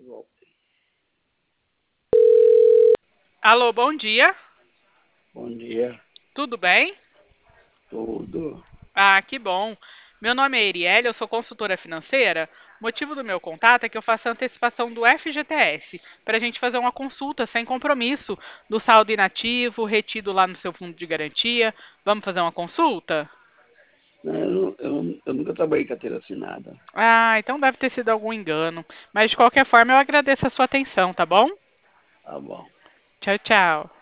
Alô, bom dia. Bom dia, Tudo bem? tudo. Ah, que bom. Meu nome é Erielle, eu sou consultora financeira. O motivo do meu contato é que eu faço a antecipação do FGTS, para a gente fazer uma consulta sem compromisso do saldo inativo, retido lá no seu fundo de garantia. Vamos fazer uma consulta? Eu nunca trabalhei em carteira assinada. Ah, então deve ter sido algum engano. Mas de qualquer forma, eu agradeço a sua atenção, tá bom? Tá bom. Tchau, tchau.